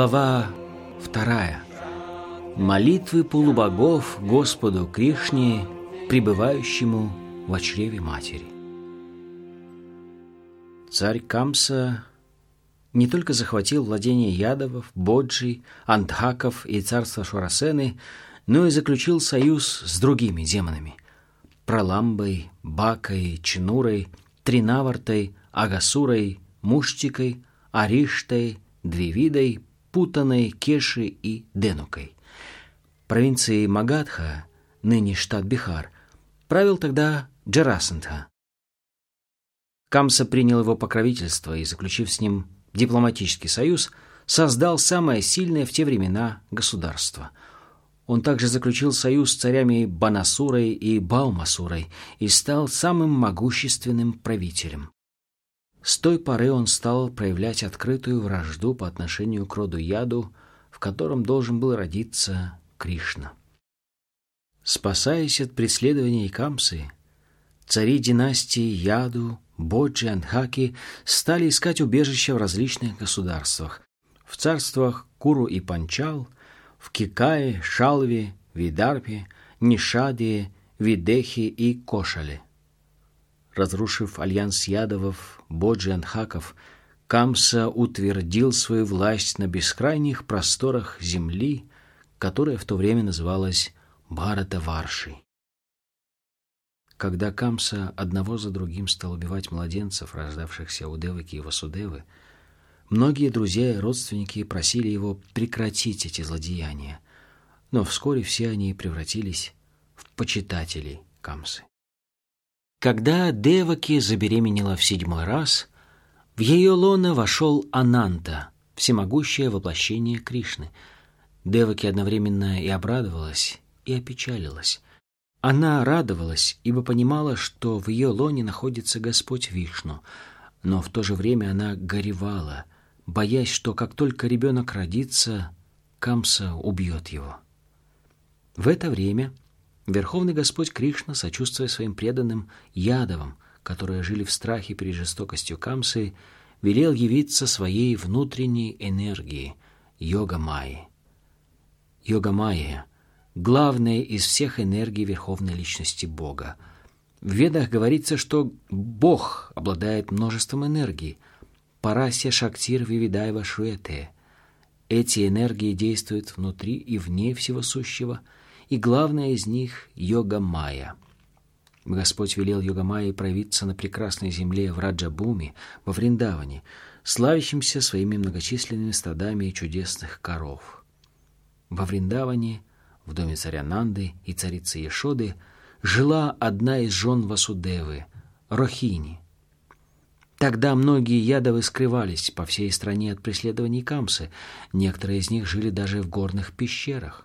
Глава 2. Молитвы полубогов Господу Кришне, пребывающему в чреве матери. Царь Камса не только захватил владения Ядавов, Боджи, Андхаков и царство Шурасены, но и заключил союз с другими демонами – Праламбой, Бакой, Чинурой, Тринавартой, Агасурой, Муштикой, Ариштой, Двивидой, Путаной, Кеши и Денукой. Провинцией Магадха, ныне штат Бихар, правил тогда Джарасандха. Камса принял его покровительство и, заключив с ним дипломатический союз, создал самое сильное в те времена государство. Он также заключил союз с царями Банасурой и Баумасурой и стал самым могущественным правителем. С той поры он стал проявлять открытую вражду по отношению к роду Яду, в котором должен был родиться Кришна. Спасаясь от преследований Камсы, цари династии Яду, Боджи, Андхаки стали искать убежища в различных государствах, в царствах Куру и Панчал, в Кикае, Шалве, Видарпе, Нишадие, Видехи и Кошале. Разрушив альянс Ядавов, Боджи и Андхаков, Камса утвердил свою власть на бескрайних просторах земли, которая в то время называлась Бхаратаваршей. Когда Камса одного за другим стал убивать младенцев, рождавшихся у Деваки и Васудевы, многие друзья и родственники просили его прекратить эти злодеяния, но вскоре все они превратились в почитателей Камсы. Когда Деваки забеременела в 7-й раз, в ее лоно вошел Ананта, всемогущее воплощение Кришны. Деваки одновременно и обрадовалась, и опечалилась. Она радовалась, ибо понимала, что в ее лоне находится Господь Вишну, но в то же время она горевала, боясь, что как только ребенок родится, Камса убьет его. В это время Верховный Господь Кришна, сочувствуя своим преданным Ядавам, которые жили в страхе перед жестокостью Камсы, велел явиться своей внутренней энергии – Йога-майи. Йога-майя – главная из всех энергий Верховной Личности Бога. В Ведах говорится, что Бог обладает множеством энергий – Парасья Шактир Вивидайва Шуэте. Эти энергии действуют внутри и вне всего сущего, и главная из них – Йога-майя. Господь велел Йога-майе проявиться на прекрасной земле в Раджабуми, во Вриндаване, славящимся своими многочисленными стадами чудесных коров. Во Вриндаване, в доме царя Нанды и царицы Яшоды, жила одна из жен Васудевы – Рохини. Тогда многие ядавы скрывались по всей стране от преследований Камсы, некоторые из них жили даже в горных пещерах.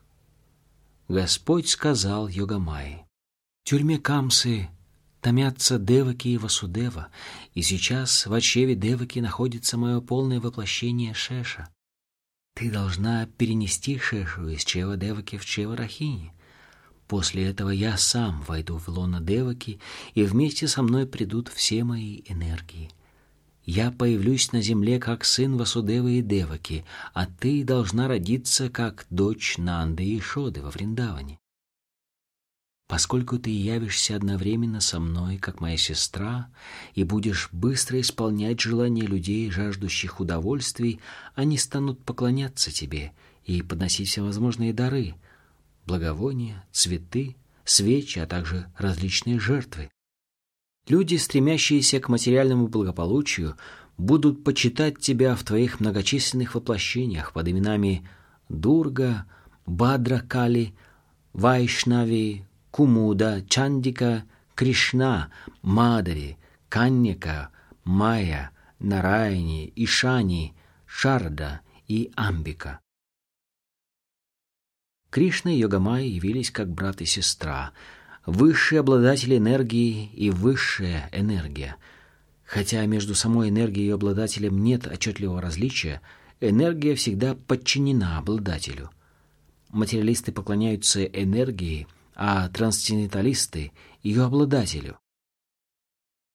Господь сказал Йога-майе: «В тюрьме Камсы томятся Деваки и Васудева, и сейчас в чреве Деваки находится мое полное воплощение Шеша. Ты должна перенести Шешу из чрева Деваки в чрево Рахини. После этого я сам войду в лоно Деваки, и вместе со мной придут все мои энергии. Я появлюсь на земле как сын Васудевы и Деваки, а ты должна родиться как дочь Нанды и Шоды во Вриндаване. Поскольку ты явишься одновременно со мной, как моя сестра, и будешь быстро исполнять желания людей, жаждущих удовольствий, они станут поклоняться тебе и подносить всевозможные дары – благовония, цветы, свечи, а также различные жертвы. Люди, стремящиеся к материальному благополучию, будут почитать тебя в твоих многочисленных воплощениях под именами Дурга, Бадра-кали, Вайшнави, Кумуда, Чандика, Кришна, Мадари, Каньяка, Майя, Нараяни, Ишани, Шарда и Амбика. Кришна и Йога-майя явились как брат и сестра, высшие обладатели энергии и высшая энергия. Хотя между самой энергией и ее обладателем нет отчетливого различия, энергия всегда подчинена обладателю. Материалисты поклоняются энергии, а трансценденталисты – ее обладателю.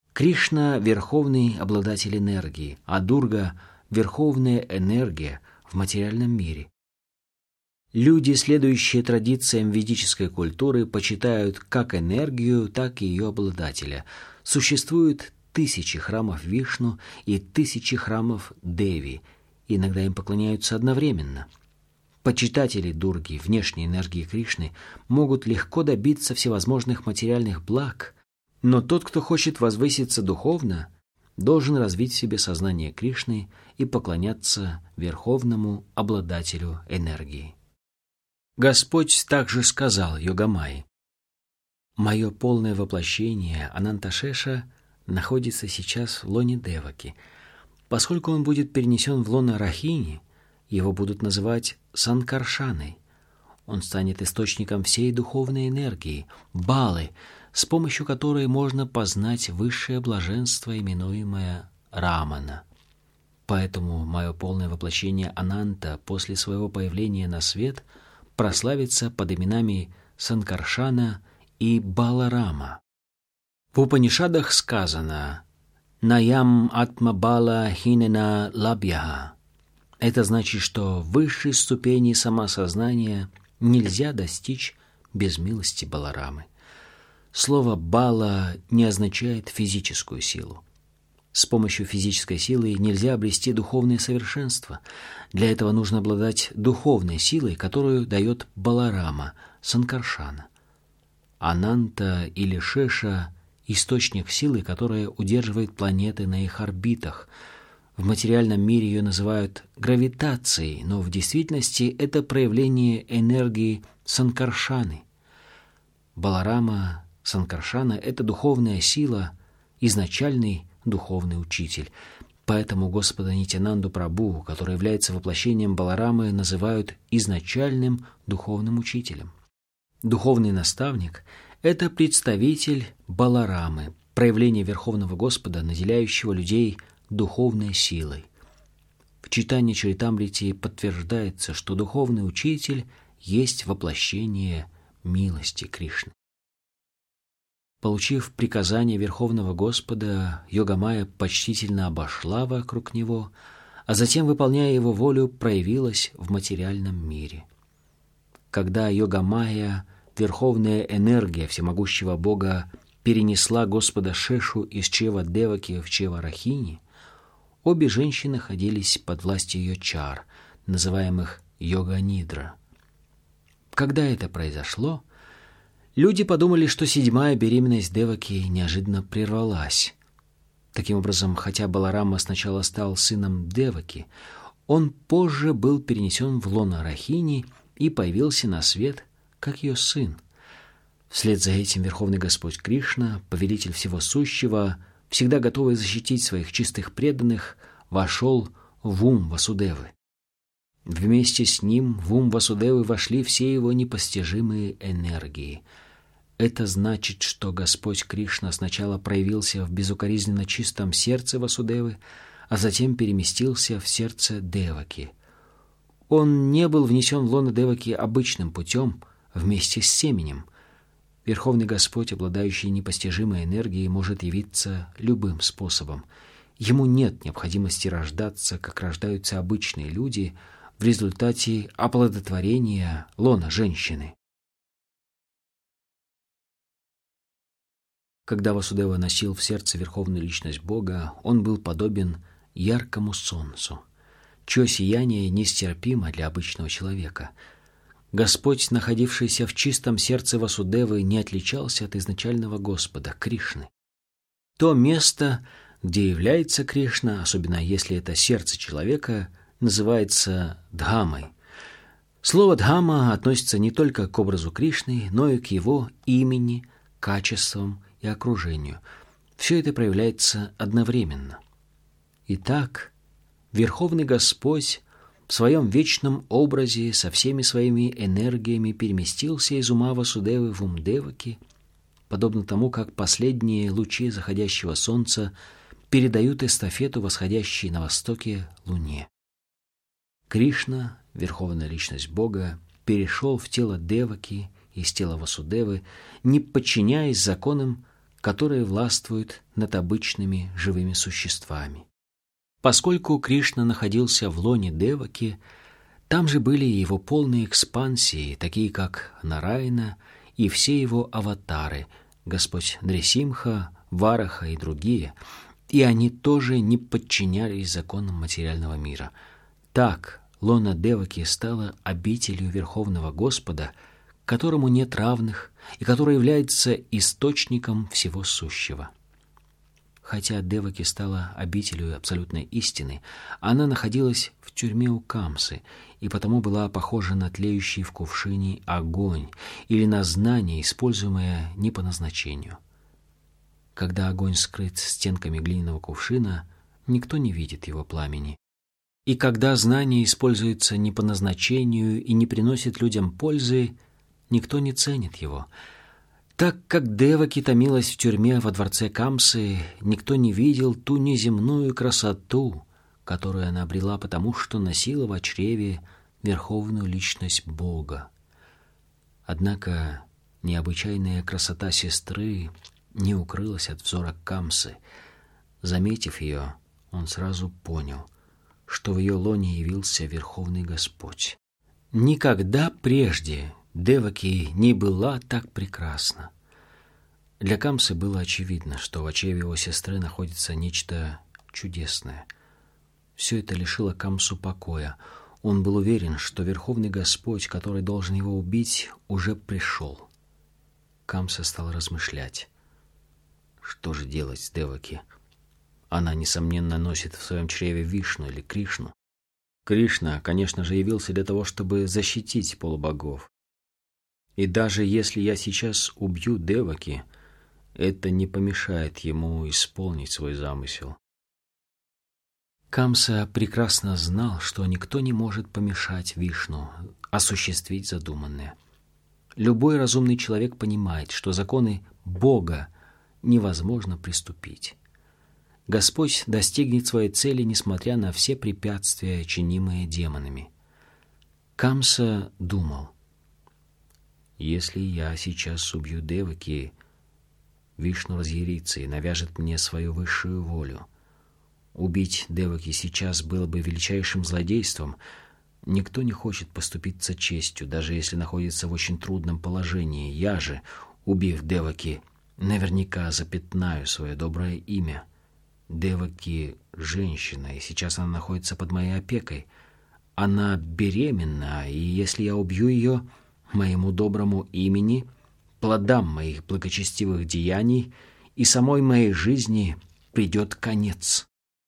Кришна – верховный обладатель энергии, а Дурга – верховная энергия, в материальном мире. Люди, следующие традициям ведической культуры, почитают как энергию, так и ее обладателя. Существует тысячи храмов Вишну и тысячи храмов Деви. Иногда им поклоняются одновременно. Почитатели Дурги, внешней энергии Кришны, могут легко добиться всевозможных материальных благ, но тот, кто хочет возвыситься духовно, должен развить в себе сознание Кришны и поклоняться верховному обладателю энергии. Господь также сказал Йогамайе: «Мое полное воплощение Ананташеша находится сейчас в лоне Деваки. Поскольку он будет перенесен в лоно Рахини, его будут называть Санкаршаной. Он станет источником всей духовной энергии, балы, с помощью которой можно познать высшее блаженство, именуемое Рамана. Поэтому мое полное воплощение Ананта после своего появления на свет прославится под именами Санкаршана и Баларама». В Упанишадах сказано «Наям атма бала хинена лабьяха». Это значит, что высшей ступени самосознания нельзя достичь без милости Баларамы. Слово «бала» не означает физическую силу. С помощью физической силы нельзя обрести духовное совершенство. Для этого нужно обладать духовной силой, которую дает Баларама, Санкаршана. Ананта или Шеша – источник силы, которая удерживает планеты на их орбитах. В материальном мире ее называют гравитацией, но в действительности это проявление энергии Санкаршаны. Баларама, Санкаршана – это духовная сила, изначальный духовный учитель. Поэтому Господа Нитьянанду Прабху, который является воплощением Баларамы, называют изначальным духовным учителем. Духовный наставник – это представитель Баларамы, проявление Верховного Господа, наделяющего людей духовной силой. В читании Чаритамрити подтверждается, что духовный учитель есть воплощение милости Кришны. Получив приказание Верховного Господа, Йогамайя почтительно обошла вокруг него, а затем, выполняя его волю, проявилась в материальном мире. Когда Йогамайя, верховная энергия всемогущего Бога, перенесла Господа Шешу из чрева Деваки в чрево Рахини, обе женщины находились под властью ее чар, называемых йога-нидра. Когда это произошло, люди подумали, что 7-я беременность Деваки неожиданно прервалась. Таким образом, хотя Баларама сначала стал сыном Деваки, он позже был перенесен в лоно Рахини и появился на свет как ее сын. Вслед за этим Верховный Господь Кришна, повелитель всего сущего, всегда готовый защитить своих чистых преданных, вошел в ум Васудевы. Вместе с ним в ум Васудевы вошли все его непостижимые энергии. Это значит, что Господь Кришна сначала проявился в безукоризненно чистом сердце Васудевы, а затем переместился в сердце Деваки. Он не был внесен в лоно Деваки обычным путем вместе с семенем. Верховный Господь, обладающий непостижимой энергией, может явиться любым способом. Ему нет необходимости рождаться, как рождаются обычные люди, в результате оплодотворения лона женщины. Когда Васудева носил в сердце Верховную Личность Бога, он был подобен яркому солнцу, чье сияние нестерпимо для обычного человека. Господь, находившийся в чистом сердце Васудевы, не отличался от изначального Господа, Кришны. То место, где является Кришна, особенно если это сердце человека, называется Дхамой. Слово «дхама» относится не только к образу Кришны, но и к его имени, качествам и окружению. Все это проявляется одновременно. Итак, Верховный Господь в своем вечном образе со всеми своими энергиями переместился из ума Васудевы в ум Деваки, подобно тому, как последние лучи заходящего солнца передают эстафету восходящей на востоке Луне. Кришна, Верховная Личность Бога, перешел в тело Деваки из тела Васудевы, не подчиняясь законам, которые властвуют над обычными живыми существами. Поскольку Кришна находился в лоне Деваки, Там же были его полные экспансии, такие как Нараяна и все его аватары, Господь Нрисимха, Вараха и другие, и они тоже не подчинялись законам материального мира. Так лона Деваки стала обителью Верховного Господа, которому нет равных и который является источником всего сущего. Хотя Деваки стала обителью абсолютной истины, она находилась в тюрьме у Камсы и потому была похожа на тлеющий в кувшине огонь или на знание, используемое не по назначению. Когда огонь скрыт стенками глиняного кувшина, никто не видит его пламени. И когда знание используется не по назначению и не приносит людям пользы, никто не ценит его. Так как Деваки томилась в тюрьме во дворце Камсы, никто не видел ту неземную красоту, которую она обрела потому, что носила в чреве верховную личность Бога. Однако необычайная красота сестры не укрылась от взора Камсы. Заметив ее, он сразу понял, что в ее лоне явился Верховный Господь. Никогда прежде Деваки не была так прекрасна. Для Камсы было очевидно, что в чреве его сестры находится нечто чудесное. Все это лишило Камсу покоя. Он был уверен, что Верховный Господь, который должен его убить, уже пришел. Камса стал размышлять. Что же делать с Деваки? Она, несомненно, носит в своем чреве Вишну или Кришну. Кришна, конечно же, явился для того, чтобы защитить полубогов. И даже если я сейчас убью Деваки, это не помешает ему исполнить свой замысел. Камса прекрасно знал, что никто не может помешать Вишну осуществить задуманное. Любой разумный человек понимает, что законы Бога невозможно приступить. Господь достигнет своей цели, несмотря на все препятствия, чинимые демонами. Камса думал: если я сейчас убью Деваки, Вишну разъярится и навяжет мне свою высшую волю. Убить Деваки сейчас было бы величайшим злодейством. Никто не хочет поступиться честью, даже если находится в очень трудном положении. Я же, убив Деваки, наверняка запятнаю свое доброе имя. Деваки — женщина, и сейчас она находится под моей опекой. Она беременна, и если я убью ее, моему доброму имени, плодам моих благочестивых деяний и самой моей жизни придет конец.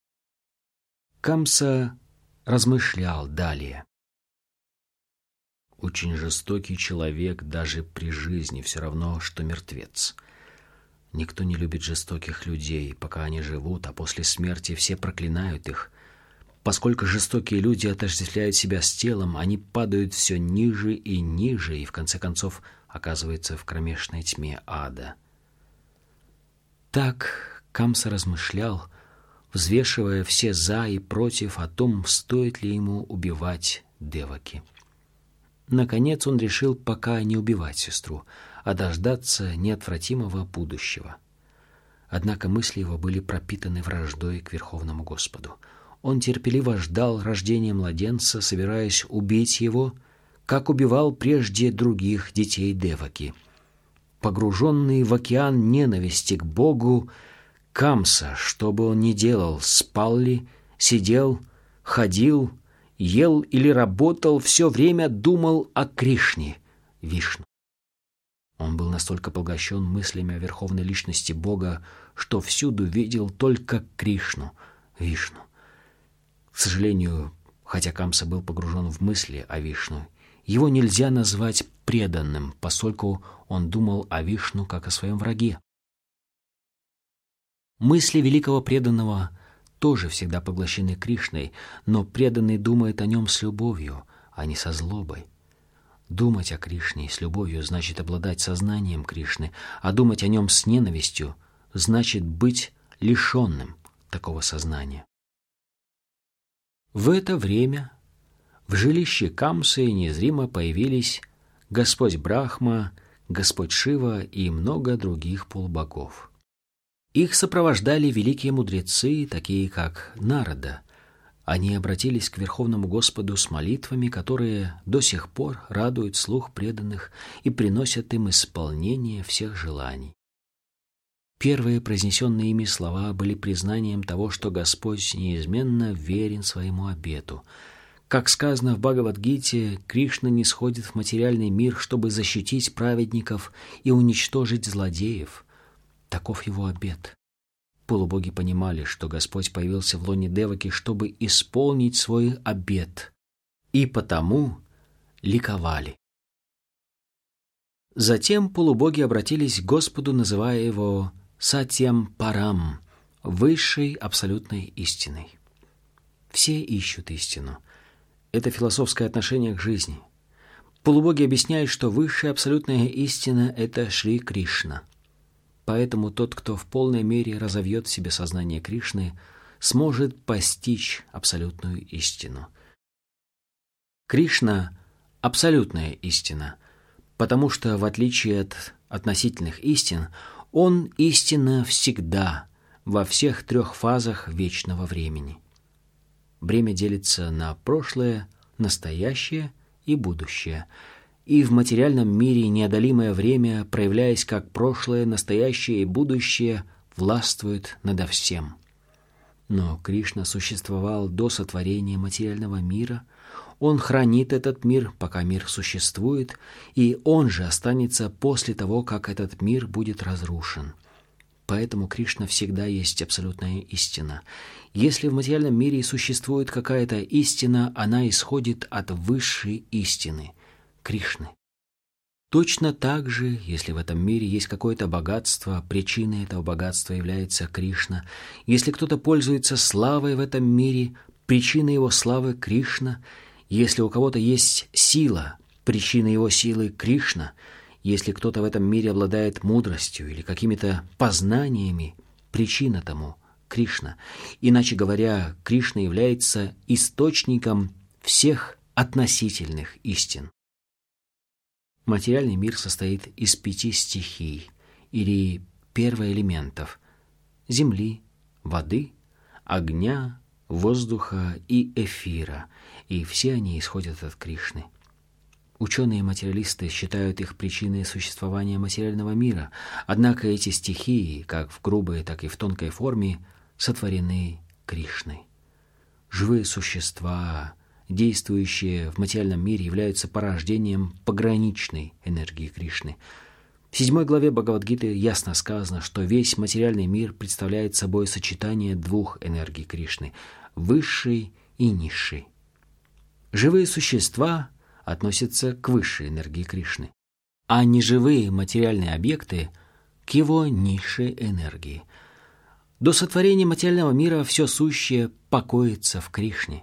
Камса размышлял далее. Очень жестокий человек даже при жизни все равно, что мертвец. Никто не любит жестоких людей, пока они живут, а после смерти все проклинают их. Поскольку жестокие люди отождествляют себя с телом, они падают все ниже и ниже, и в конце концов оказываются в кромешной тьме ада. Так Камса размышлял, взвешивая все «за» и «против» о том, стоит ли ему убивать Деваки. Наконец он решил пока не убивать сестру, а дождаться неотвратимого будущего. Однако мысли его были пропитаны враждой к Верховному Господу. Он терпеливо ждал рождения младенца, собираясь убить его, как убивал прежде других детей Деваки. Погруженный в океан ненависти к Богу, Камса, что бы он ни делал, спал ли, сидел, ходил, ел или работал, все время думал о Кришне, Вишну. Он был настолько поглощен мыслями о верховной личности Бога, что всюду видел только Кришну, Вишну. К сожалению, хотя Камса был погружен в мысли о Вишну, его нельзя назвать преданным, поскольку он думал о Вишну как о своем враге. Мысли великого преданного тоже всегда поглощены Кришной, но преданный думает о нем с любовью, а не со злобой. Думать о Кришне с любовью значит обладать сознанием Кришны, а думать о нем с ненавистью значит быть лишенным такого сознания. В это время в жилище Камсы незримо появились Господь Брахма, Господь Шива и много других полубогов. Их сопровождали великие мудрецы, такие как Нарада, Они обратились к Верховному Господу с молитвами, которые до сих пор радуют слух преданных и приносят им исполнение всех желаний. Первые произнесенные ими слова были признанием того, что Господь неизменно верен своему обету. Как сказано в Бхагавад-гите, Кришна нисходит в материальный мир, чтобы защитить праведников и уничтожить злодеев. Таков его обет. Полубоги понимали, что Господь появился в лоне Деваки, чтобы исполнить свой обет, и потому ликовали. Затем полубоги обратились к Господу, называя его Сатьям Парам, высшей абсолютной истиной. Все ищут истину. Это философское отношение к жизни. Полубоги объясняют, что высшая абсолютная истина – это Шри Кришна. Поэтому тот, кто в полной мере разовьет в себе сознание Кришны, сможет постичь абсолютную истину. Кришна – абсолютная истина, потому что, в отличие от относительных истин, Он истинна всегда, во всех 3 фазах вечного времени. Время делится на прошлое, настоящее и будущее. И в материальном мире неодолимое время, проявляясь как прошлое, настоящее и будущее, властвует надо всем. Но Кришна существовал до сотворения материального мира, Он хранит этот мир, пока мир существует, и Он же останется после того, как этот мир будет разрушен. Поэтому Кришна всегда есть абсолютная истина. Если в материальном мире существует какая-то истина, она исходит от высшей истины – Кришны. Точно так же, если в этом мире есть какое-то богатство, причиной этого богатства является Кришна. Если кто-то пользуется славой в этом мире, причиной его славы Кришна. Если у кого-то есть сила, причиной его силы Кришна. Если кто-то в этом мире обладает мудростью или какими-то познаниями, причина тому Кришна. Иначе говоря, Кришна является источником всех относительных истин. Материальный мир состоит из 5 стихий, или первоэлементов – земли, воды, огня, воздуха и эфира, и все они исходят от Кришны. Ученые-материалисты считают их причиной существования материального мира, однако эти стихии, как в грубой, так и в тонкой форме, сотворены Кришной. Живые существа, действующие в материальном мире, являются порождением пограничной энергии Кришны. В 7 главе Бхагавад-гиты ясно сказано, что весь материальный мир представляет собой сочетание 2 энергий Кришны – высшей и низшей. Живые существа относятся к высшей энергии Кришны, а неживые материальные объекты – к его низшей энергии. До сотворения материального мира все сущее покоится в Кришне.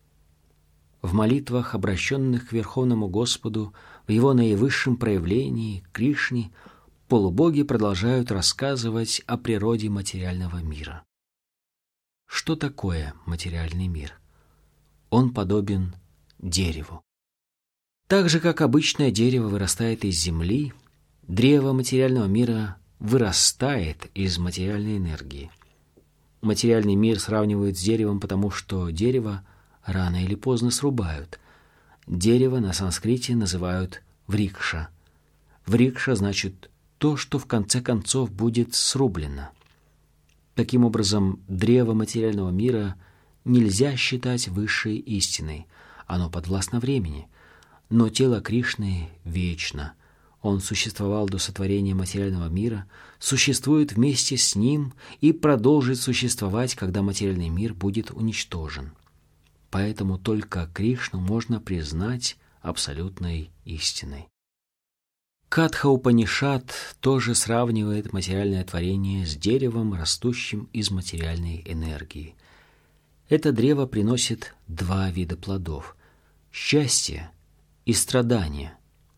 В молитвах, обращенных к Верховному Господу, в Его наивысшем проявлении, Кришне, полубоги продолжают рассказывать о природе материального мира. Что такое материальный мир? Он подобен дереву. Так же, как обычное дерево вырастает из земли, древо материального мира вырастает из материальной энергии. Материальный мир сравнивают с деревом, потому что дерево рано или поздно срубают. Дерево на санскрите называют врикша. Врикша значит то, что в конце концов будет срублено. Таким образом, древо материального мира нельзя считать высшей истиной. Оно подвластно времени. Но тело Кришны вечно. Он существовал до сотворения материального мира, существует вместе с ним и продолжит существовать, когда материальный мир будет уничтожен. Поэтому только Кришну можно признать абсолютной истиной. Катха-Упанишад тоже сравнивает материальное творение с деревом, растущим из материальной энергии. Это древо приносит 2 вида плодов – счастье и страдание.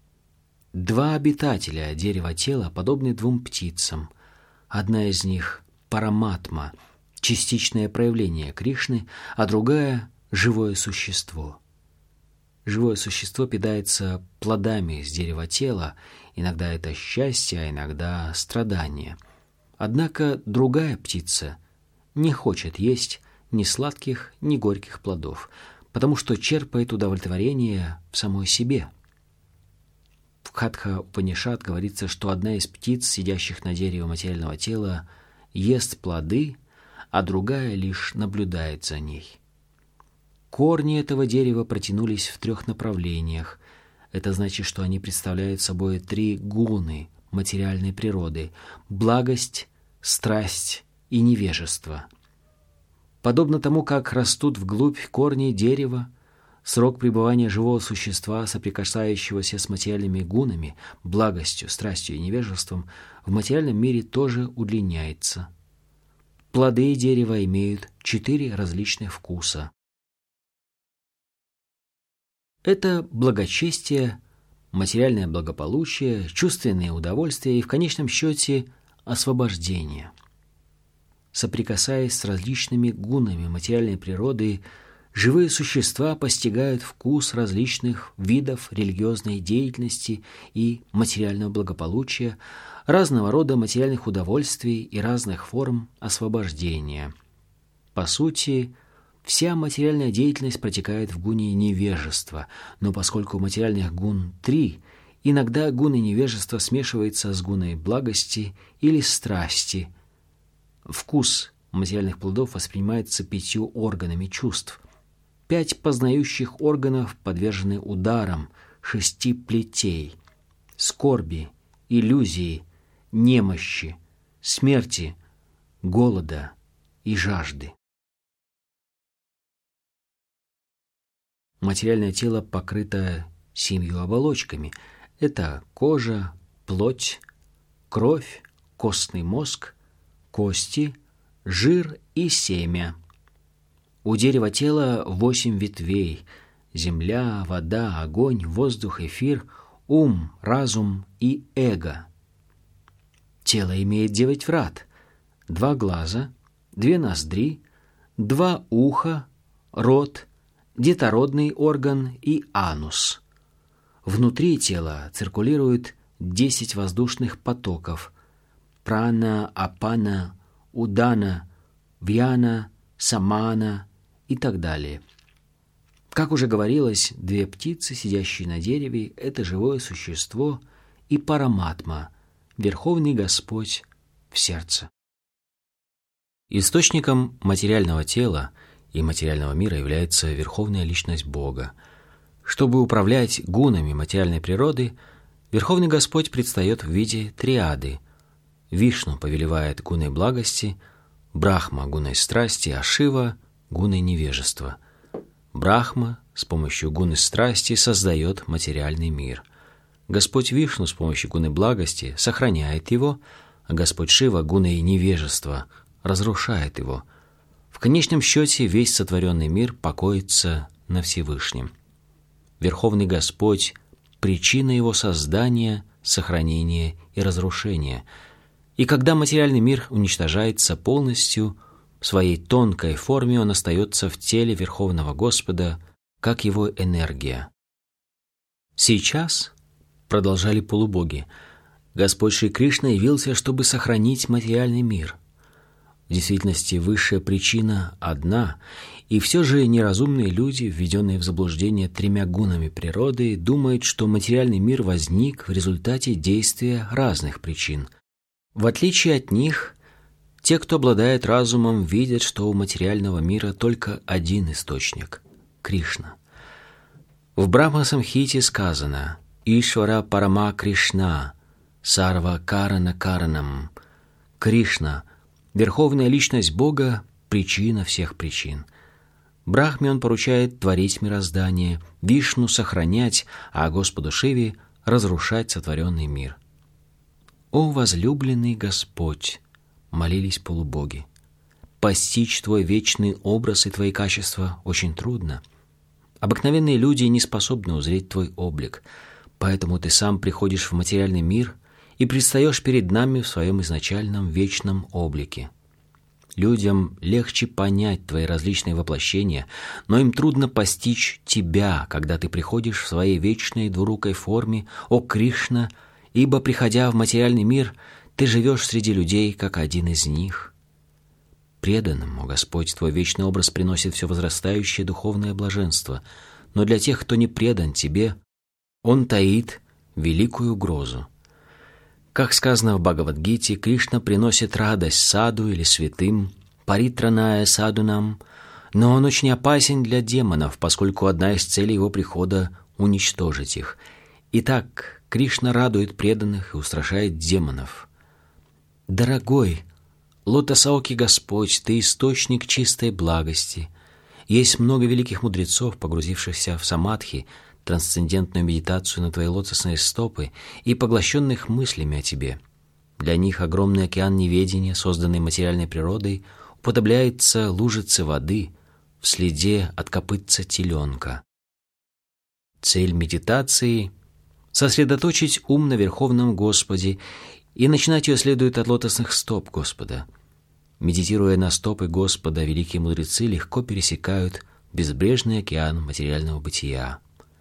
2 обитателя дерева тела подобны 2 птицам. Одна из них – Параматма, частичное проявление Кришны, а другая – живое существо. Живое существо питается плодами с дерева тела, иногда это счастье, а иногда страдание. Однако другая птица не хочет есть ни сладких, ни горьких плодов, потому что черпает удовлетворение в самой себе. В Катха-Упанишад говорится, что одна из птиц, сидящих на дереве материального тела, ест плоды, а другая лишь наблюдает за ней. Корни этого дерева протянулись в 3 направлениях. Это значит, что они представляют собой 3 гуны материальной природы – благость, страсть и невежество. Подобно тому, как растут вглубь корни дерева, срок пребывания живого существа, соприкасающегося с материальными гунами, благостью, страстью и невежеством, в материальном мире тоже удлиняется. Плоды дерева имеют 4 различных вкуса. Это благочестие, материальное благополучие, чувственные удовольствия и, в конечном счете, освобождение. Соприкасаясь с различными гунами материальной природы, живые существа постигают вкус различных видов религиозной деятельности и материального благополучия, разного рода материальных удовольствий и разных форм освобождения. По сути, вся материальная деятельность протекает в гуне невежества, но поскольку материальных гун 3, иногда гуны невежества смешиваются с гуной благости или страсти. Вкус материальных плодов воспринимается 5 органами чувств. 5 познающих органов подвержены ударам 6 плетей – скорби, иллюзии, немощи, смерти, голода и жажды. Материальное тело покрыто 7 оболочками. Это кожа, плоть, кровь, костный мозг, кости, жир и семя. У дерева тела 8 ветвей – земля, вода, огонь, воздух, эфир, ум, разум и эго. Тело имеет 9 врат, 2 глаза, 2 ноздри, 2 уха, рот, детородный орган и анус. Внутри тела циркулирует 10 воздушных потоков – прана, апана, удана, вьяна, самана и так далее. Как уже говорилось, 2 птицы, сидящие на дереве, это живое существо и параматма, Верховный Господь в сердце. Источником материального тела и материального мира является Верховная Личность Бога. Чтобы управлять гунами материальной природы, Верховный Господь предстает в виде триады. Вишну повелевает гуной благости, Брахма – гуной страсти, а Шива – гуной невежества. Брахма с помощью гуны страсти создает материальный мир. Господь Вишну с помощью гуны благости сохраняет его, а Господь Шива гуной невежества разрушает его. В конечном счете весь сотворенный мир покоится на Всевышнем. Верховный Господь – причина его создания, сохранения и разрушения. И когда материальный мир уничтожается полностью, в своей тонкой форме он остается в теле Верховного Господа, как его энергия. Сейчас, продолжали полубоги, Господь Шри Кришна явился, чтобы сохранить материальный мир. В действительности высшая причина одна, и все же неразумные люди, введенные в заблуждение 3 гунами природы, думают, что материальный мир возник в результате действия разных причин. В отличие от них, те, кто обладает разумом, видят, что у материального мира только один источник – Кришна. В Брахма-самхите сказано «Ишвара Парама Кришна, Сарва Карана Каранам». Кришна – Верховная Личность Бога, причина всех причин. Брахме он поручает творить мироздание, Вишну – сохранять, а Господу Шиве – разрушать сотворенный мир. «О возлюбленный Господь!» – молились полубоги. «Постичь Твой вечный образ и Твои качества очень трудно. Обыкновенные люди не способны узреть Твой облик, поэтому Ты сам приходишь в материальный мир и предстаешь перед нами в Своем изначальном вечном облике. Людям легче понять Твои различные воплощения, но им трудно постичь Тебя, когда Ты приходишь в Своей вечной двурукой форме, о Кришна, ибо, приходя в материальный мир, Ты живешь среди людей, как один из них. преданным, о Господь, Твой вечный образ приносит все возрастающее духовное блаженство, но для тех, кто не предан Тебе, он таит великую угрозу. Как сказано в Бхагавад-гите, Кришна приносит радость саду или святым, паритраная садунам, но он очень опасен для демонов, поскольку одна из целей его прихода — уничтожить их. Итак, Кришна радует преданных и устрашает демонов. Дорогой, Лотосаоки Господь, Ты источник чистой благости. Есть много великих мудрецов, погрузившихся в самадхи, трансцендентную медитацию на Твои лотосные стопы и поглощенных мыслями о Тебе. Для них огромный океан неведения, созданный материальной природой, уподобляется лужице воды в следе от копытца теленка. Цель медитации — сосредоточить ум на Верховном Господе, и начинать ее следует от лотосных стоп Господа. Медитируя на стопы Господа, великие мудрецы легко пересекают безбрежный океан материального бытия.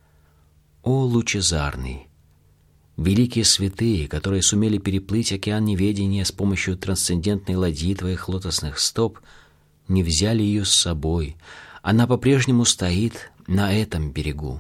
О лучезарный! Великие святые, которые сумели переплыть океан неведения с помощью трансцендентной ладьи Твоих лотосных стоп, не взяли ее с собой. Она по-прежнему стоит на этом берегу.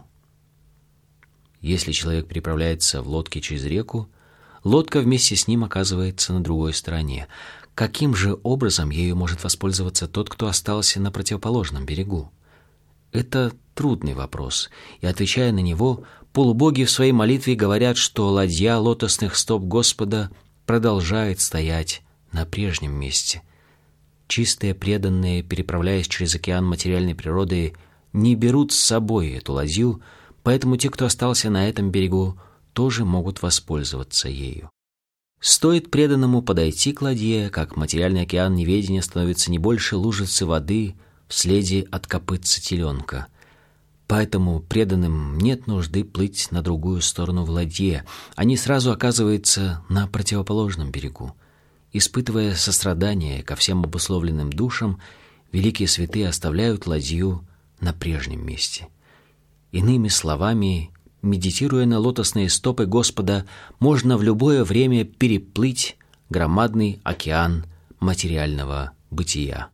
Если человек переправляется в лодке через реку, лодка вместе с ним оказывается на другой стороне. Каким же образом ею может воспользоваться тот, кто остался на противоположном берегу? Это трудный вопрос, и, отвечая на него, полубоги в своей молитве говорят, что ладья лотосных стоп Господа продолжает стоять на прежнем месте. Чистые преданные, переправляясь через океан материальной природы, не берут с собой эту ладью, поэтому те, кто остался на этом берегу, тоже могут воспользоваться ею. Стоит преданному подойти к ладье, как материальный океан неведения становится не больше лужицы воды в следе от копытца теленка. Поэтому преданным нет нужды плыть на другую сторону в ладье, они сразу оказываются на противоположном берегу. Испытывая сострадание ко всем обусловленным душам, великие святые оставляют ладью на прежнем месте. Иными словами, медитируя на лотосные стопы Господа, можно в любое время переплыть громадный океан материального бытия.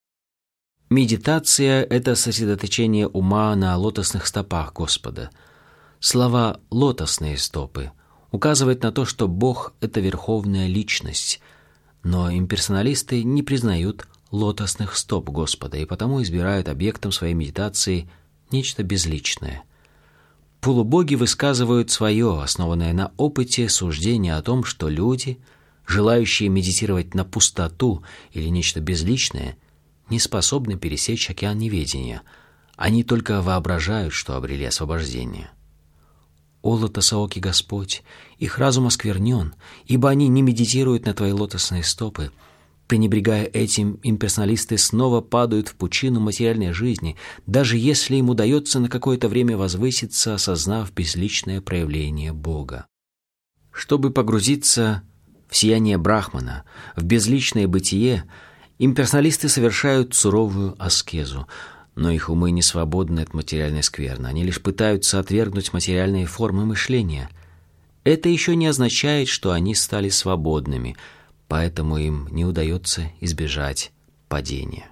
Медитация — это сосредоточение ума на лотосных стопах Господа. Слова «лотосные стопы» указывают на то, что Бог — это верховная личность, но имперсоналисты не признают лотосных стоп Господа и потому избирают объектом своей медитации нечто безличное. Полубоги высказывают свое, основанное на опыте, суждение о том, что люди, желающие медитировать на пустоту или нечто безличное, не способны пересечь океан неведения. Они только воображают, что обрели освобождение. О Лотосаоки Господь, их разум осквернен, ибо они не медитируют на Твои лотосные стопы. Пренебрегая этим, имперсоналисты снова падают в пучину материальной жизни, даже если им удается на какое-то время возвыситься, осознав безличное проявление Бога. Чтобы погрузиться в сияние Брахмана, в безличное бытие, имперсоналисты совершают суровую аскезу, но их умы не свободны от материальной скверны, они лишь пытаются отвергнуть материальные формы мышления. Это еще не означает, что они стали свободными, поэтому им не удается избежать падения.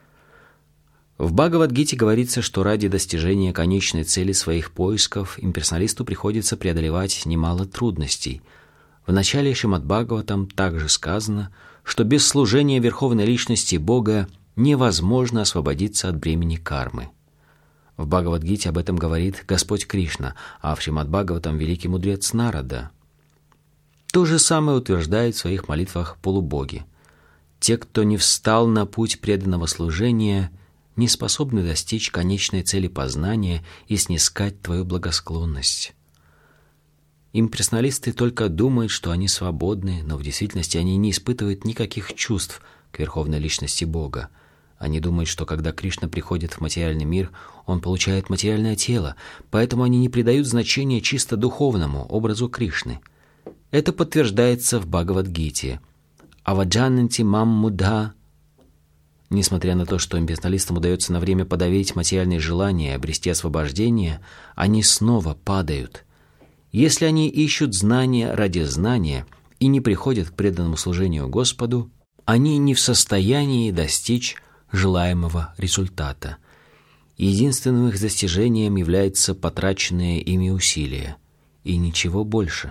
В Бхагавад-гите говорится, что ради достижения конечной цели своих поисков имперсоналисту приходится преодолевать немало трудностей. В начале Шримад-Бхагаватам также сказано, что без служения Верховной Личности Бога невозможно освободиться от бремени кармы. В Бхагавад-гите об этом говорит Господь Кришна, а в Шримад-Бхагаватам великий мудрец Нарада. То же самое утверждают в своих молитвах полубоги. Те, кто не встал на путь преданного служения, не способны достичь конечной цели познания и снискать Твою благосклонность. Имперсоналисты только думают, что они свободны, но в действительности они не испытывают никаких чувств к Верховной Личности Бога. Они думают, что когда Кришна приходит в материальный мир, он получает материальное тело, поэтому они не придают значения чисто духовному образу Кришны. Это подтверждается в Бхагавад-гите. «Аваджананти мам мудха». Несмотря на то, что имперсоналистам удается на время подавить материальные желания и обрести освобождение, они снова падают. Если они ищут знания ради знания и не приходят к преданному служению Господу, они не в состоянии достичь желаемого результата. Единственным их достижением является потраченное ими усилие, и ничего больше.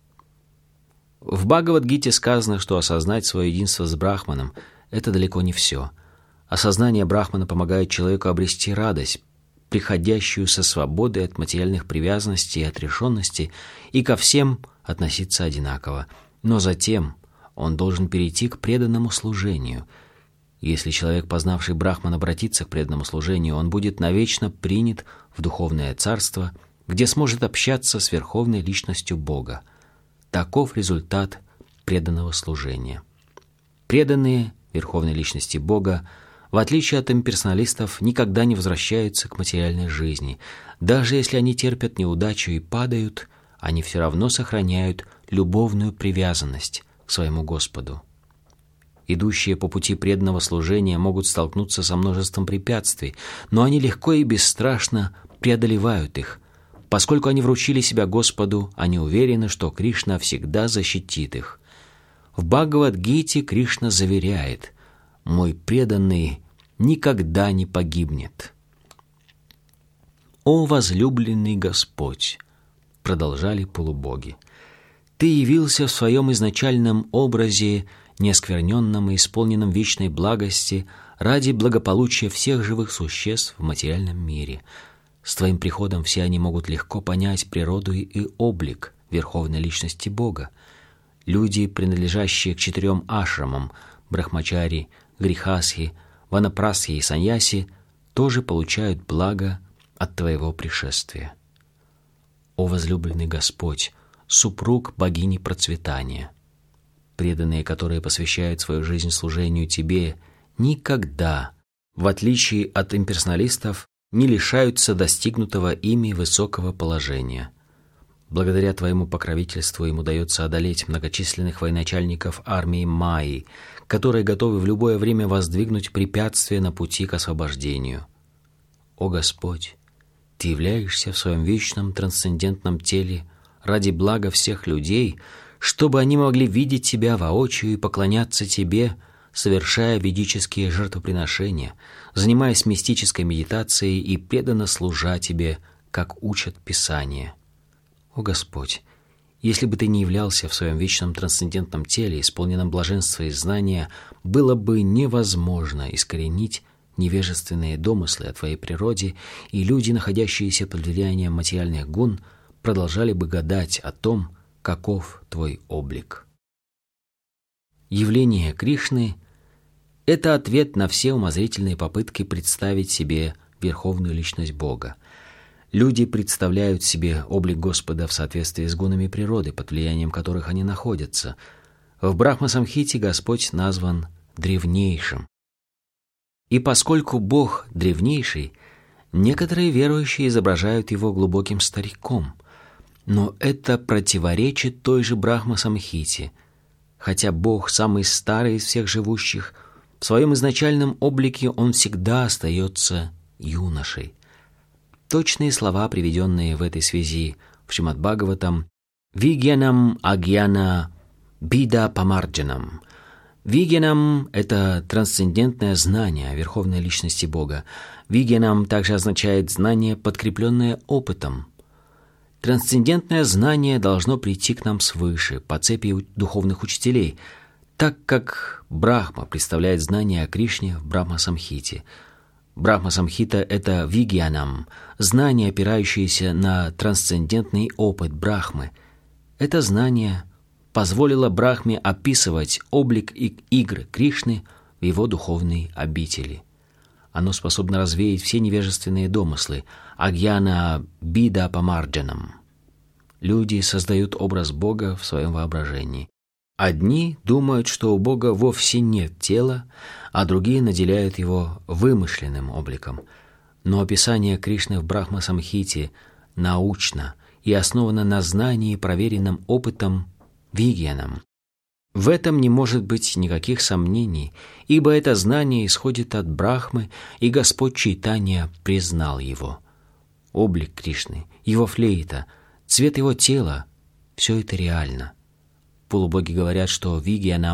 В Бхагавад-гите сказано, что осознать свое единство с Брахманом – это далеко не все. Осознание Брахмана помогает человеку обрести радость, приходящую со свободой от материальных привязанностей и отрешенности, и ко всем относиться одинаково. Но затем он должен перейти к преданному служению. Если человек, познавший Брахман, обратится к преданному служению, он будет навечно принят в духовное царство, где сможет общаться с Верховной Личностью Бога. Таков результат преданного служения. Преданные Верховной Личности Бога, в отличие от имперсоналистов, никогда не возвращаются к материальной жизни. Даже если они терпят неудачу и падают, они все равно сохраняют любовную привязанность к своему Господу. Идущие по пути преданного служения могут столкнуться со множеством препятствий, но они легко и бесстрашно преодолевают их. Поскольку они вручили себя Господу, они уверены, что Кришна всегда защитит их. В Бхагавад-гите Кришна заверяет: «Мой преданный никогда не погибнет». «О возлюбленный Господь!» — продолжали полубоги. «Ты явился в своем изначальном образе, неоскверненном и исполненном вечной благости, ради благополучия всех живых существ в материальном мире. С твоим приходом все они могут легко понять природу и облик Верховной Личности Бога. Люди, принадлежащие к 4 ашрамам – брахмачари, грихасхи, ванапрасхи и саньяси, тоже получают благо от твоего пришествия. О возлюбленный Господь, супруг богини процветания! Преданные, которые посвящают свою жизнь служению Тебе, никогда, в отличие от имперсоналистов, не лишаются достигнутого ими высокого положения. Благодаря Твоему покровительству им удается одолеть многочисленных военачальников армии Майи, которые готовы в любое время воздвигнуть препятствия на пути к освобождению. О Господь, Ты являешься в своем вечном трансцендентном теле ради блага всех людей, чтобы они могли видеть Тебя воочию и поклоняться Тебе, совершая ведические жертвоприношения, занимаясь мистической медитацией и преданно служа Тебе, как учат Писания. О Господь, если бы Ты не являлся в своем вечном трансцендентном теле, исполненном блаженства и знания, было бы невозможно искоренить невежественные домыслы о Твоей природе, и люди, находящиеся под влиянием материальных гун, продолжали бы гадать о том, каков Твой облик. Явление Кришны – это ответ на все умозрительные попытки представить себе Верховную Личность Бога. Люди представляют себе облик Господа в соответствии с гунами природы, под влиянием которых они находятся. В Брахма-самхите Господь назван древнейшим. И поскольку Бог древнейший, некоторые верующие изображают Его глубоким стариком. Но это противоречит той же Брахма-самхите. Хотя Бог самый старый из всех живущих, в своем изначальном облике Он всегда остается юношей. Точные слова, приведенные в этой связи в Шримад-Бхагаватам: «Вигьянам агьяна бида памарджанам». Вигьянам – это трансцендентное знание о Верховной Личности Бога. Вигьянам также означает знание, подкрепленное опытом. Трансцендентное знание должно прийти к нам свыше, по цепи духовных учителей, так как Брахма представляет знание о Кришне в Брахма-самхите. Брахма-самхита – это вигьянам, знание, опирающееся на трансцендентный опыт Брахмы. Это знание позволило Брахме описывать облик и игры Кришны в его духовной обители. Оно способно развеять все невежественные домыслы агьяна бида памарджанам. Люди создают образ Бога в своем воображении. Одни думают, что у Бога вовсе нет тела, а другие наделяют его вымышленным обликом. Но описание Кришны в Брахма-самхите научно и основано на знании, проверенном опытом вигьянам. В этом не может быть никаких сомнений, ибо это знание исходит от Брахмы, и Господь Чайтанья признал его. Облик Кришны, его флейта, цвет его тела – все это реально. Полубоги говорят, что вигьянам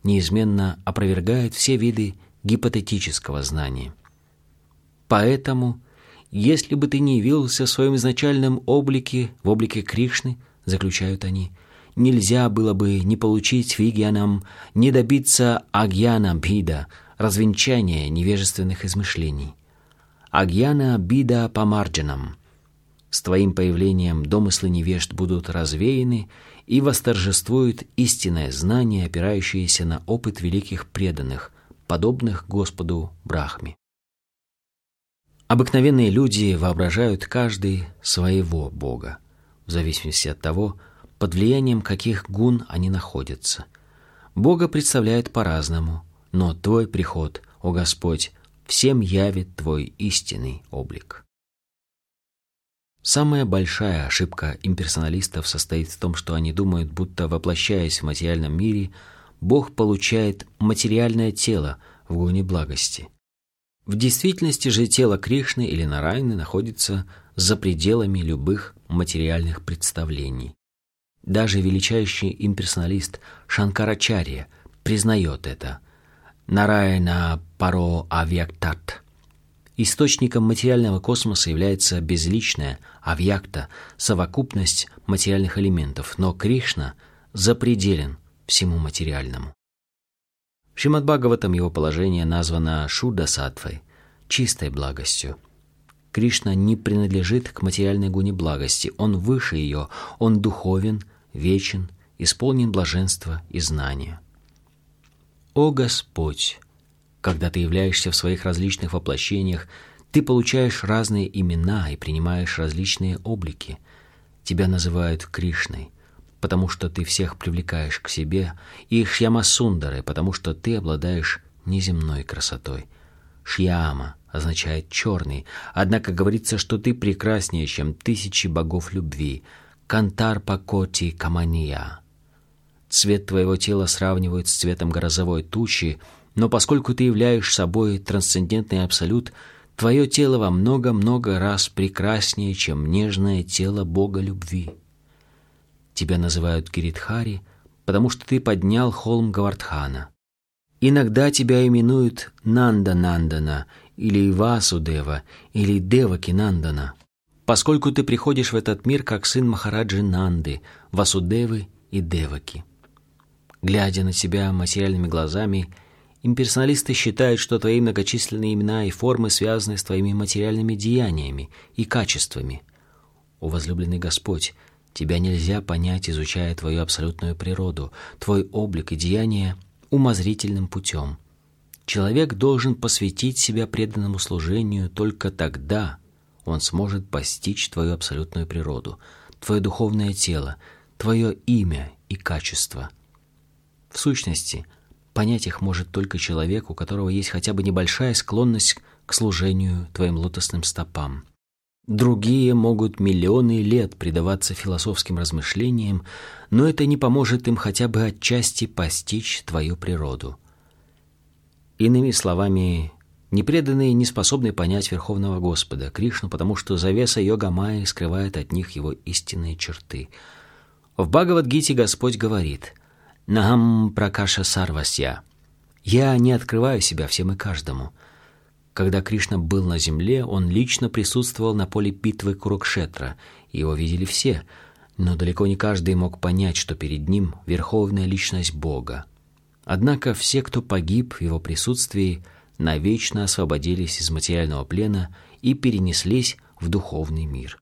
неизменно опровергает все виды гипотетического знания. Поэтому, если бы ты не явился в своем изначальном облике, в облике Кришны, заключают они, нельзя было бы не получить вигьянам, не добиться агьяна бхида, развенчания невежественных измышлений. Агьяна бида памарджанам. С твоим появлением домыслы невежд будут развеяны, и восторжествует истинное знание, опирающееся на опыт великих преданных, подобных Господу Брахме. Обыкновенные люди воображают каждый своего Бога, в зависимости от того, под влиянием каких гун они находятся. Бога представляют по-разному, но Твой приход, о Господь, всем явит Твой истинный облик. Самая большая ошибка имперсоналистов состоит в том, что они думают, будто, воплощаясь в материальном мире, Бог получает материальное тело в гуне благости. В действительности же тело Кришны или Нараяны находится за пределами любых материальных представлений. Даже величайший имперсоналист Шанкарачарья признает это. Нараяна паро авьяктат. Источником материального космоса является безличная, авьякта, совокупность материальных элементов, но Кришна запределен всему материальному. В Шримад-Бхагаватам его положение названо Шудда-саттвой, чистой благостью. Кришна не принадлежит к материальной гуне благости, он выше ее, он духовен, вечен, исполнен блаженства и знания. О Господь! Когда ты являешься в своих различных воплощениях, ты получаешь разные имена и принимаешь различные облики. Тебя называют Кришной, потому что ты всех привлекаешь к себе, и Шьямасундарой, потому что ты обладаешь неземной красотой. Шьяма означает «черный», однако говорится, что ты прекраснее, чем тысячи богов любви. Кантарпа-коти камания. Цвет твоего тела сравнивают с цветом грозовой тучи, но поскольку ты являешь собой трансцендентный абсолют, твое тело во много-много раз прекраснее, чем нежное тело Бога любви. Тебя называют Гиридхари, потому что ты поднял холм Гавардхана. Иногда тебя именуют Нанда-Нандана, или Васудева, или Деваки-Нандана, поскольку ты приходишь в этот мир как сын Махараджи Нанды, Васудевы и Деваки. Глядя на тебя материальными глазами, имперсоналисты считают, что твои многочисленные имена и формы связаны с твоими материальными деяниями и качествами. О возлюбленный Господь, тебя нельзя понять, изучая твою абсолютную природу, твой облик и деяния умозрительным путем. Человек должен посвятить себя преданному служению, только тогда он сможет постичь твою абсолютную природу, твое духовное тело, твое имя и качество. В сущности, понять их может только человек, у которого есть хотя бы небольшая склонность к служению твоим лотосным стопам. Другие могут миллионы лет предаваться философским размышлениям, но это не поможет им хотя бы отчасти постичь твою природу. Иными словами, непреданные не способны понять Верховного Господа, Кришну, потому что завеса йога-майи скрывает от них его истинные черты. В Бхагавад-гите Господь говорит: «Нахам пракаша сарвасья» — «Я не открываю себя всем и каждому». Когда Кришна был на земле, он лично присутствовал на поле битвы Курукшетра, его видели все, но далеко не каждый мог понять, что перед ним верховная личность Бога. Однако все, кто погиб в его присутствии, навечно освободились из материального плена и перенеслись в духовный мир.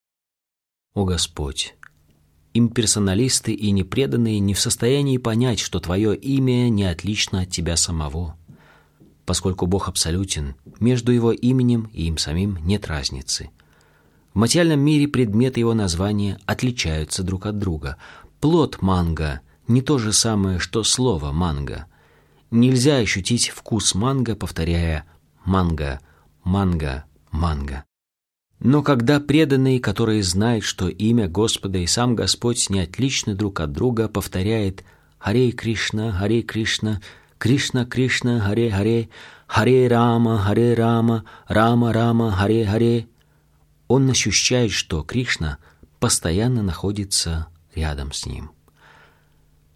О Господь! Имперсоналисты и непреданные не в состоянии понять, что твое имя не отлично от тебя самого. Поскольку Бог абсолютен, между его именем и им самим нет разницы. В материальном мире предметы его названия отличаются друг от друга. Плод манго не то же самое, что слово манго. Нельзя ощутить вкус манго, повторяя манго, манго, манго. Но когда преданный, который знает, что имя Господа и сам Господь не отличны друг от друга, повторяет «Харе Кришна, Харе Кришна», Кришна, Кришна, Харе, Харе, Харе Рама, Рама, Рама, Харе, Харе, он ощущает, что Кришна постоянно находится рядом с ним.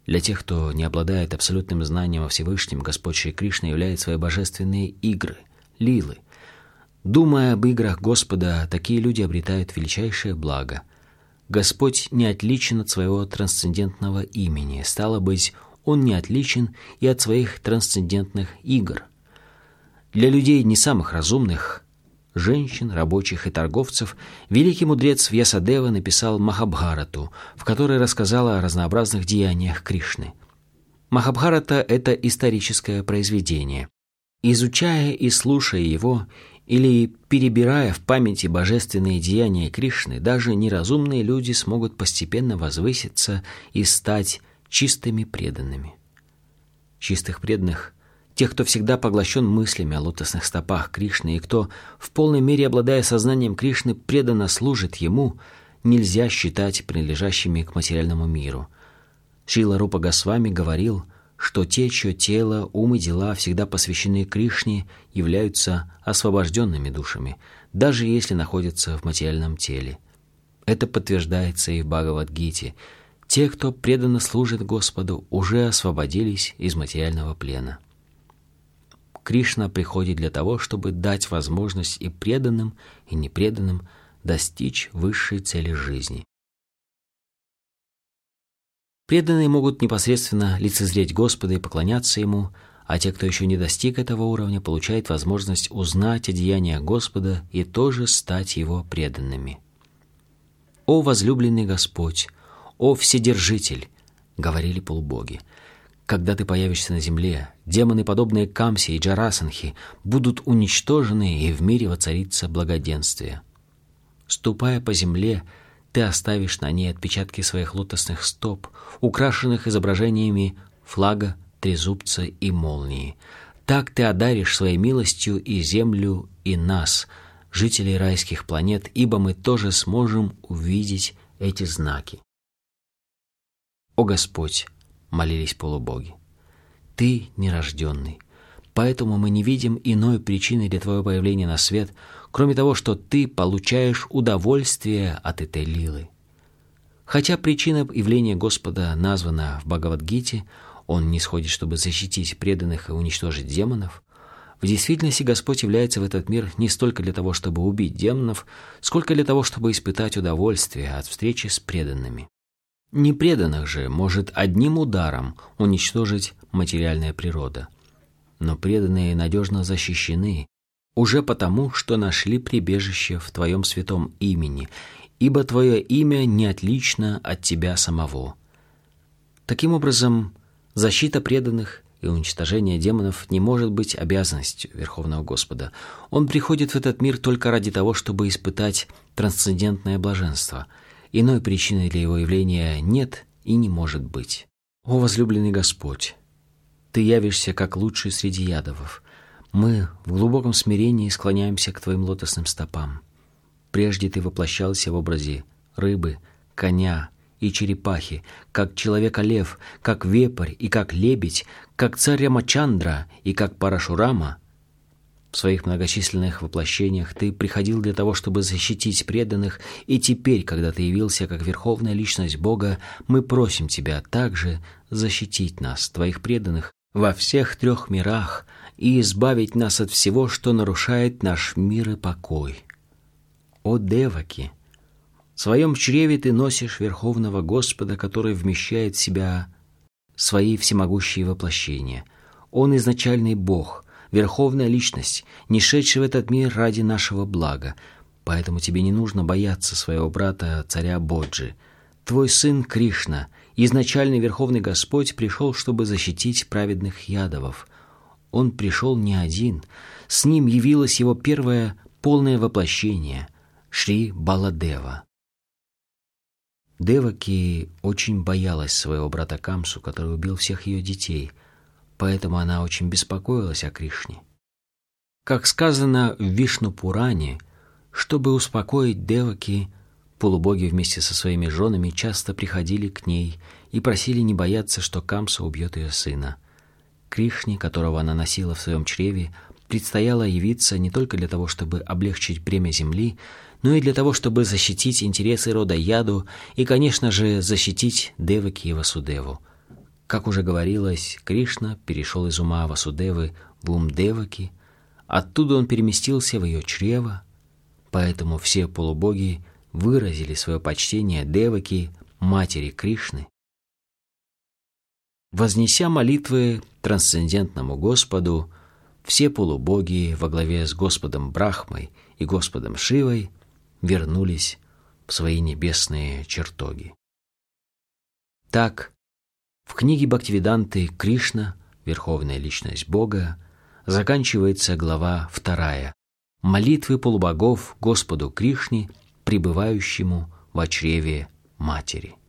Для тех, кто не обладает абсолютным знанием о Всевышнем, Господь Шри Кришна являет свои божественные игры, лилы. Думая об играх Господа, такие люди обретают величайшее благо. Господь не отличен от своего трансцендентного имени, стало быть, Он не отличен и от своих трансцендентных игр. Для людей не самых разумных, женщин, рабочих и торговцев, великий мудрец Вьясадева написал Махабхарату, в которой рассказал о разнообразных деяниях Кришны. Махабхарата – это историческое произведение. Изучая и слушая его, или перебирая в памяти божественные деяния Кришны, даже неразумные люди смогут постепенно возвыситься и стать чистыми преданными. Чистых преданных – тех, кто всегда поглощен мыслями о лотосных стопах Кришны и кто, в полной мере обладая сознанием Кришны, преданно служит Ему, нельзя считать принадлежащими к материальному миру. Шрила Рупа Госвами говорил, что те, чье тело, ум и дела всегда посвящены Кришне, являются освобожденными душами, даже если находятся в материальном теле. Это подтверждается и в Бхагавад-гите. Те, кто преданно служит Господу, уже освободились из материального плена. Кришна приходит для того, чтобы дать возможность и преданным, и непреданным достичь высшей цели жизни. Преданные могут непосредственно лицезреть Господа и поклоняться Ему, а те, кто еще не достиг этого уровня, получают возможность узнать о деяниях Господа и тоже стать Его преданными. «О возлюбленный Господь! О Вседержитель!» — говорили полубоги. «Когда ты появишься на земле, демоны, подобные Камсе и Джарасанхи, будут уничтожены, и в мире воцарится благоденствие. Ступая по земле, ты оставишь на ней отпечатки своих лотосных стоп, украшенных изображениями флага, трезубца и молнии. Так ты одаришь своей милостью и землю, и нас, жителей райских планет, ибо мы тоже сможем увидеть эти знаки». «О Господь!» — молились полубоги. «Ты нерожденный, поэтому мы не видим иной причины для твоего появления на свет, кроме того, что ты получаешь удовольствие от этой лилы. Хотя причина явления Господа названа в Бхагавад-гите, Он не сходит, чтобы защитить преданных и уничтожить демонов, в действительности Господь является в этот мир не столько для того, чтобы убить демонов, сколько для того, чтобы испытать удовольствие от встречи с преданными. Непреданных же может одним ударом уничтожить материальная природа. Но преданные надежно защищены, уже потому, что нашли прибежище в Твоем святом имени, ибо Твое имя не отлично от Тебя самого. Таким образом, защита преданных и уничтожение демонов не может быть обязанностью Верховного Господа. Он приходит в этот мир только ради того, чтобы испытать трансцендентное блаженство. Иной причины для его явления нет и не может быть. О возлюбленный Господь! Ты явишься как лучший среди ядовов. Мы в глубоком смирении склоняемся к Твоим лотосным стопам. Прежде Ты воплощался в образе рыбы, коня и черепахи, как человека-лев, как вепрь и как лебедь, как царь Рамачандра и как Парашурама. В своих многочисленных воплощениях Ты приходил для того, чтобы защитить преданных, и теперь, когда Ты явился как Верховная Личность Бога, мы просим Тебя также защитить нас, Твоих преданных, во всех 3 мирах, и избавить нас от всего, что нарушает наш мир и покой. О Деваки! В своем чреве ты носишь Верховного Господа, который вмещает в себя свои всемогущие воплощения. Он изначальный Бог, Верховная Личность, не шедший в этот мир ради нашего блага, поэтому тебе не нужно бояться своего брата, царя Боджи. Твой сын Кришна, изначальный Верховный Господь, пришел, чтобы защитить праведных ядовов. Он пришел не один, с ним явилось его первое полное воплощение – Шри Баладева. Деваки очень боялась своего брата Камсу, который убил всех ее детей, поэтому она очень беспокоилась о Кришне. Как сказано в Вишну-Пуране, чтобы успокоить Деваки, полубоги вместе со своими женами часто приходили к ней и просили не бояться, что Камса убьет ее сына. Кришне, которого она носила в своем чреве, предстояло явиться не только для того, чтобы облегчить бремя земли, но и для того, чтобы защитить интересы рода Яду и, конечно же, защитить Деваки и Васудеву. Как уже говорилось, Кришна перешел из ума Васудевы в ум Деваки, оттуда он переместился в ее чрево, поэтому все полубоги выразили свое почтение Деваки, матери Кришны. Вознеся молитвы трансцендентному Господу, все полубоги во главе с Господом Брахмой и Господом Шивой вернулись в свои небесные чертоги. Так, в книге Бхактивиданты Кришна, Верховная Личность Бога, заканчивается глава 2 «Молитвы полубогов Господу Кришне, пребывающему во чреве Матери».